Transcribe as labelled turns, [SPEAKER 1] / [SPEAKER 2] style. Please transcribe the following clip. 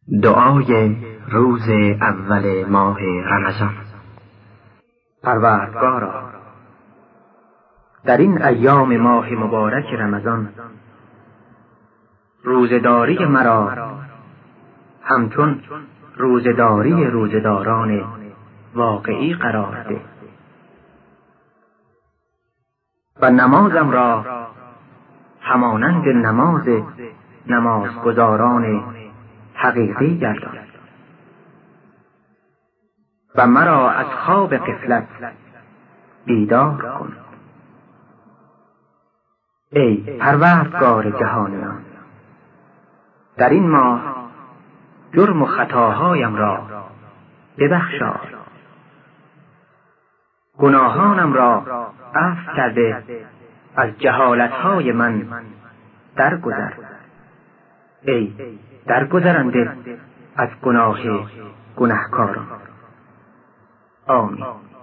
[SPEAKER 1] دعای روز اول ماه رمضان. پروردگارا، در این ایام ماه مبارک رمضان روزداری مرا همچون روزداری روزداران واقعی قرار ده و نمازم را همانند نمازگزاران حقیقی گردان و مرا از خواب غفلت بیدار کن. ای پروردگار جهانیان، در این ماه جرم و خطاهایم را ببخشای، گناهانم را عفو کرده از جهالتهای من درگذر. ای درگذرنده از گناه گنهکاران. آمین.